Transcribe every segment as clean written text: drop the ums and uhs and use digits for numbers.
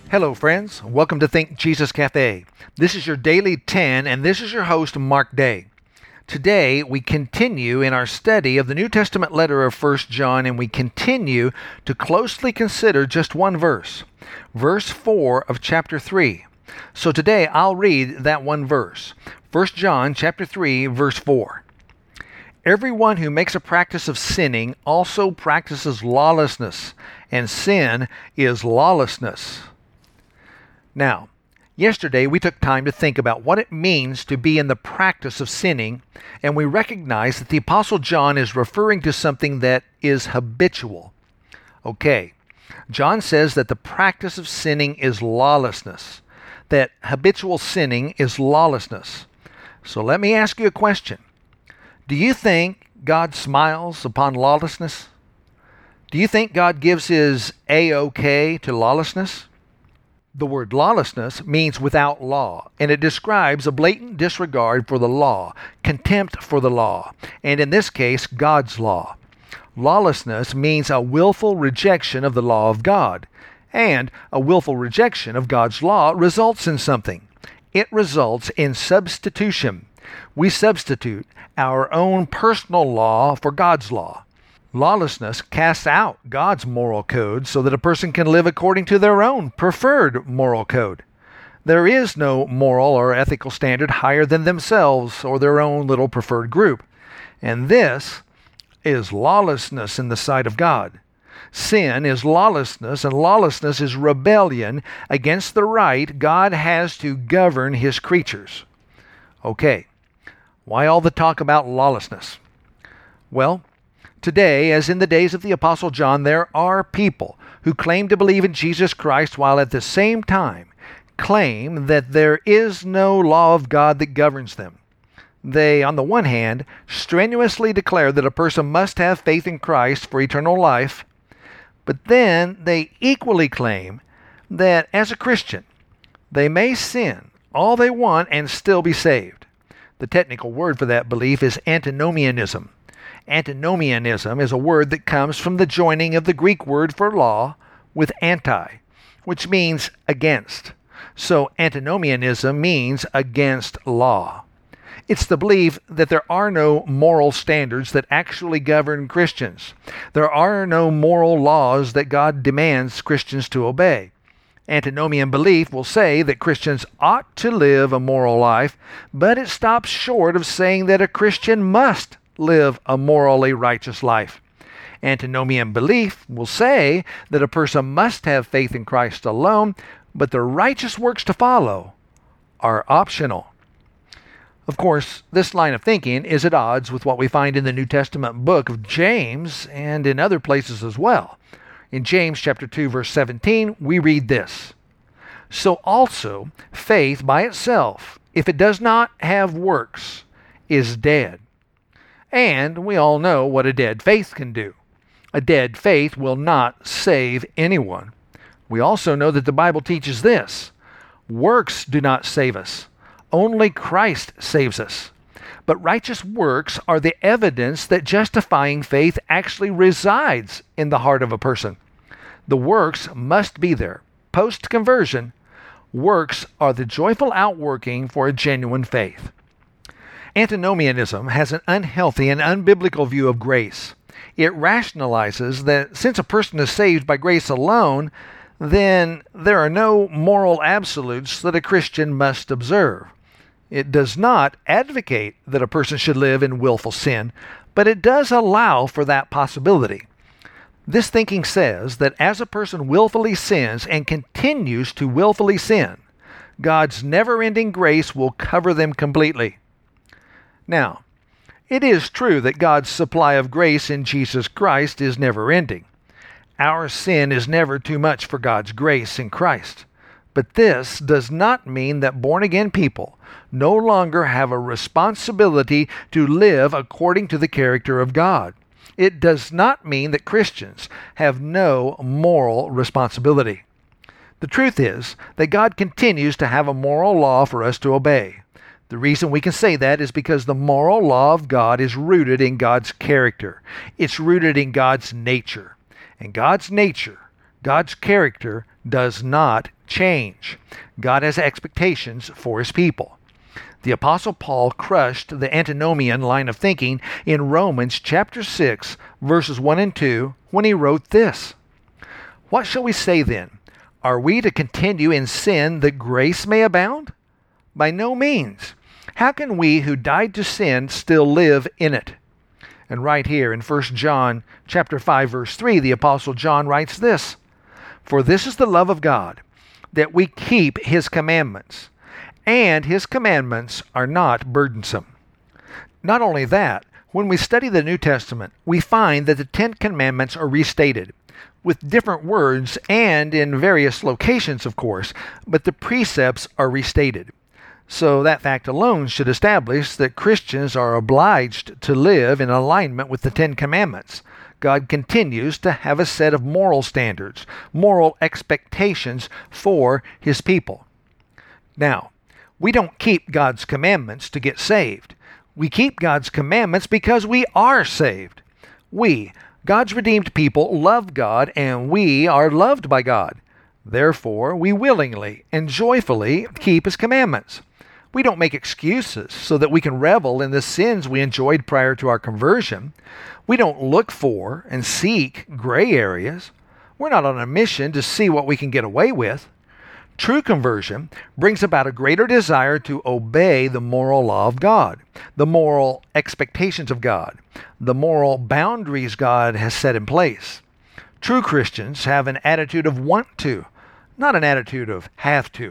Hello, friends. Welcome to Think Jesus Cafe. This is your Daily 10, and this is your host, Mark Day. Today, we continue in our study of the New Testament letter of 1 John, and we continue to closely consider just one verse, verse 4 of chapter 3. So today, I'll read that one verse, 1 John chapter 3, verse 4. Everyone who makes a practice of sinning also practices lawlessness, and sin is lawlessness. Now, yesterday we took time to think about what it means to be in the practice of sinning, and we recognize that the Apostle John is referring to something that is habitual. Okay, John says that the practice of sinning is lawlessness, that habitual sinning is lawlessness. So let me ask you a question. Do you think God smiles upon lawlessness? Do you think God gives his A-OK to lawlessness? The word lawlessness means without law, and it describes a blatant disregard for the law, contempt for the law, and in this case, God's law. Lawlessness means a willful rejection of the law of God, and a willful rejection of God's law results in something. It results in substitution. We substitute our own personal law for God's law. Lawlessness casts out God's moral code so that a person can live according to their own preferred moral code. There is no moral or ethical standard higher than themselves or their own little preferred group. And this is lawlessness in the sight of God. Sin is lawlessness, and lawlessness is rebellion against the right God has to govern his creatures. Okay, why all the talk about lawlessness? Well, today, as in the days of the Apostle John, there are people who claim to believe in Jesus Christ while at the same time claim that there is no law of God that governs them. They, on the one hand, strenuously declare that a person must have faith in Christ for eternal life, but then they equally claim that as a Christian, they may sin all they want and still be saved. The technical word for that belief is antinomianism. Antinomianism is a word that comes from the joining of the Greek word for law with anti, which means against. So antinomianism means against law. It's the belief that there are no moral standards that actually govern Christians. There are no moral laws that God demands Christians to obey. Antinomian belief will say that Christians ought to live a moral life, but it stops short of saying that a Christian must live a morally righteous life. Antinomian belief will say that a person must have faith in Christ alone, but the righteous works to follow are optional. Of course, this line of thinking is at odds with what we find in the New Testament book of James and in other places as well. In James chapter 2, verse 17, we read this: "So also faith by itself, if it does not have works, is dead." And we all know what a dead faith can do. A dead faith will not save anyone. We also know that the Bible teaches this: works do not save us. Only Christ saves us. But righteous works are the evidence that justifying faith actually resides in the heart of a person. The works must be there. Post-conversion, works are the joyful outworking for a genuine faith. Antinomianism has an unhealthy and unbiblical view of grace. It rationalizes that since a person is saved by grace alone, then there are no moral absolutes that a Christian must observe. It does not advocate that a person should live in willful sin, but it does allow for that possibility. This thinking says that as a person willfully sins and continues to willfully sin, God's never-ending grace will cover them completely. Now, it is true that God's supply of grace in Jesus Christ is never-ending. Our sin is never too much for God's grace in Christ. But this does not mean that born-again people no longer have a responsibility to live according to the character of God. It does not mean that Christians have no moral responsibility. The truth is that God continues to have a moral law for us to obey. The reason we can say that is because the moral law of God is rooted in God's character. It's rooted in God's nature. And God's nature, God's character, does not change. God has expectations for his people. The Apostle Paul crushed the antinomian line of thinking in Romans chapter 6, verses 1 and 2, when he wrote this: "What shall we say then? Are we to continue in sin that grace may abound? By no means. How can we who died to sin still live in it?" And right here in 1 John chapter 5, verse 3, the Apostle John writes this: "For this is the love of God, that we keep his commandments, and his commandments are not burdensome." Not only that, when we study the New Testament, we find that the Ten Commandments are restated, with different words and in various locations, of course, but the precepts are restated. So that fact alone should establish that Christians are obliged to live in alignment with the Ten Commandments. God continues to have a set of moral standards, moral expectations for his people. Now, we don't keep God's commandments to get saved. We keep God's commandments because we are saved. We, God's redeemed people, love God, and we are loved by God. Therefore, we willingly and joyfully keep his commandments. We don't make excuses so that we can revel in the sins we enjoyed prior to our conversion. We don't look for and seek gray areas. We're not on a mission to see what we can get away with. True conversion brings about a greater desire to obey the moral law of God, the moral expectations of God, the moral boundaries God has set in place. True Christians have an attitude of want to, not an attitude of have to.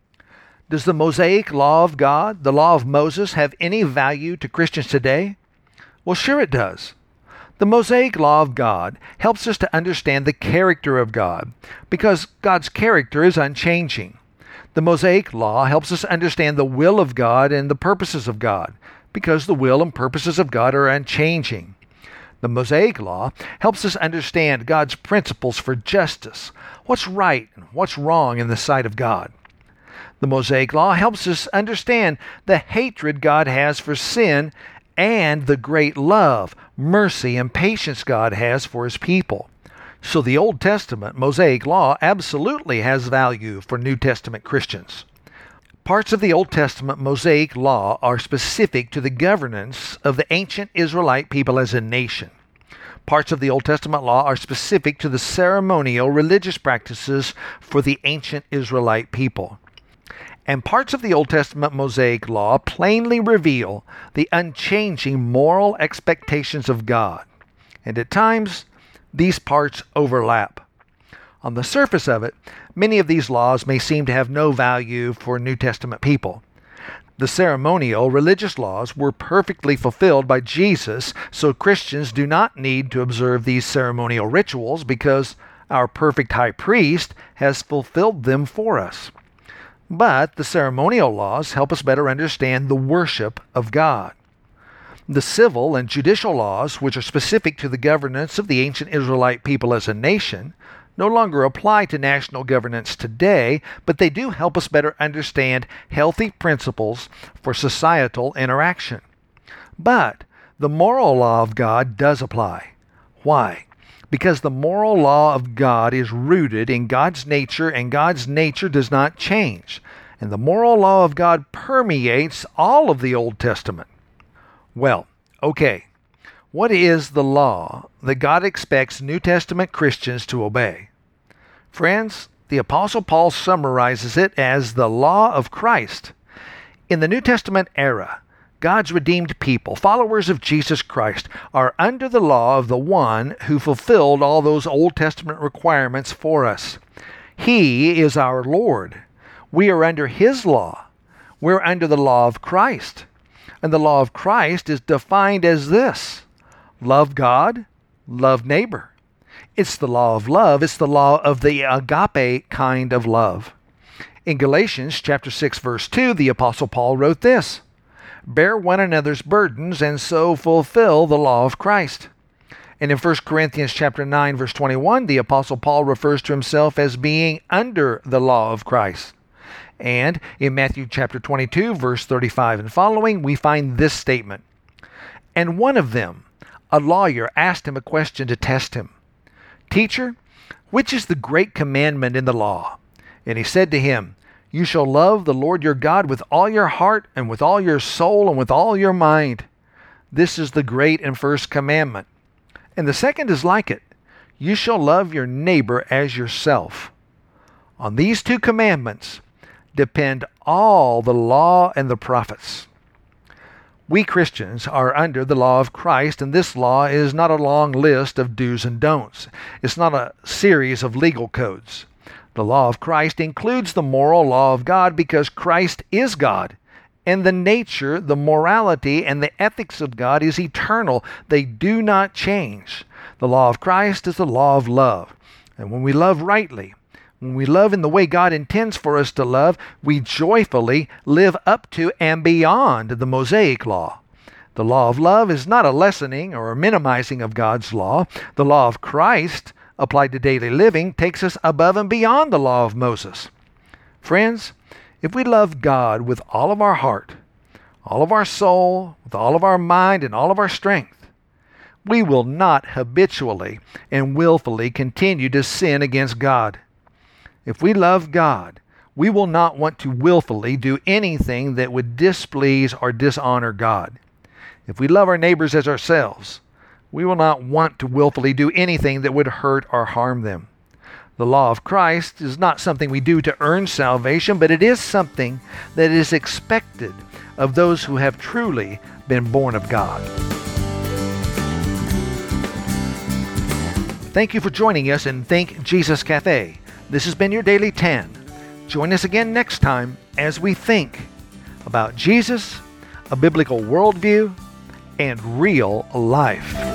Does the Mosaic law of God, the law of Moses, have any value to Christians today? Well, sure it does. The Mosaic law of God helps us to understand the character of God, because God's character is unchanging. The Mosaic law helps us understand the will of God and the purposes of God, because the will and purposes of God are unchanging. The Mosaic law helps us understand God's principles for justice, what's right and what's wrong in the sight of God. The Mosaic law helps us understand the hatred God has for sin and the great love, mercy, and patience God has for his people. So the Old Testament Mosaic law absolutely has value for New Testament Christians. Parts of the Old Testament Mosaic law are specific to the governance of the ancient Israelite people as a nation. Parts of the Old Testament law are specific to the ceremonial religious practices for the ancient Israelite people. And parts of the Old Testament Mosaic law plainly reveal the unchanging moral expectations of God. And at times, these parts overlap. On the surface of it, many of these laws may seem to have no value for New Testament people. The ceremonial religious laws were perfectly fulfilled by Jesus, so Christians do not need to observe these ceremonial rituals because our perfect high priest has fulfilled them for us. But the ceremonial laws help us better understand the worship of God. The civil and judicial laws, which are specific to the governance of the ancient Israelite people as a nation, no longer apply to national governance today, but they do help us better understand healthy principles for societal interaction. But the moral law of God does apply. Why? Because the moral law of God is rooted in God's nature, and God's nature does not change. And the moral law of God permeates all of the Old Testament. Well, okay. What is the law that God expects New Testament Christians to obey? Friends, the Apostle Paul summarizes it as the law of Christ. In the New Testament era, God's redeemed people, followers of Jesus Christ, are under the law of the one who fulfilled all those Old Testament requirements for us. He is our Lord. We are under his law. We're under the law of Christ. And the law of Christ is defined as this: love God, love neighbor. It's the law of love. It's the law of the agape kind of love. In Galatians chapter 6, verse 2, the Apostle Paul wrote this: "Bear one another's burdens, and so fulfill the law of Christ." And in 1 Corinthians chapter 9, verse 21, the Apostle Paul refers to himself as being under the law of Christ. And in Matthew chapter 22, verse 35 and following, we find this statement: "And one of them, a lawyer, asked him a question to test him. 'Teacher, "Which is the great commandment in the law?" And he said to him, "You shall love the Lord your God with all your heart and with all your soul and with all your mind. This is the great and first commandment. And the second is like it. You shall love your neighbor as yourself. On these two commandments depend all the law and the prophets." We Christians are under the law of Christ, and this law is not a long list of do's and don'ts. It's not a series of legal codes. The law of Christ includes the moral law of God because Christ is God, and the nature, the morality, and the ethics of God is eternal. They do not change. The law of Christ is the law of love. And when we love rightly, when we love in the way God intends for us to love, we joyfully live up to and beyond the Mosaic law. The law of love is not a lessening or a minimizing of God's law. The law of Christ, applied to daily living, takes us above and beyond the law of Moses. Friends, if we love God with all of our heart, all of our soul, with all of our mind, and all of our strength, we will not habitually and willfully continue to sin against God. If we love God, we will not want to willfully do anything that would displease or dishonor God. If we love our neighbors as ourselves, we will not want to willfully do anything that would hurt or harm them. The law of Christ is not something we do to earn salvation, but it is something that is expected of those who have truly been born of God. Thank you for joining us in Think Jesus Cafe. This has been your Daily 10. Join us again next time as we think about Jesus, a biblical worldview, and real life.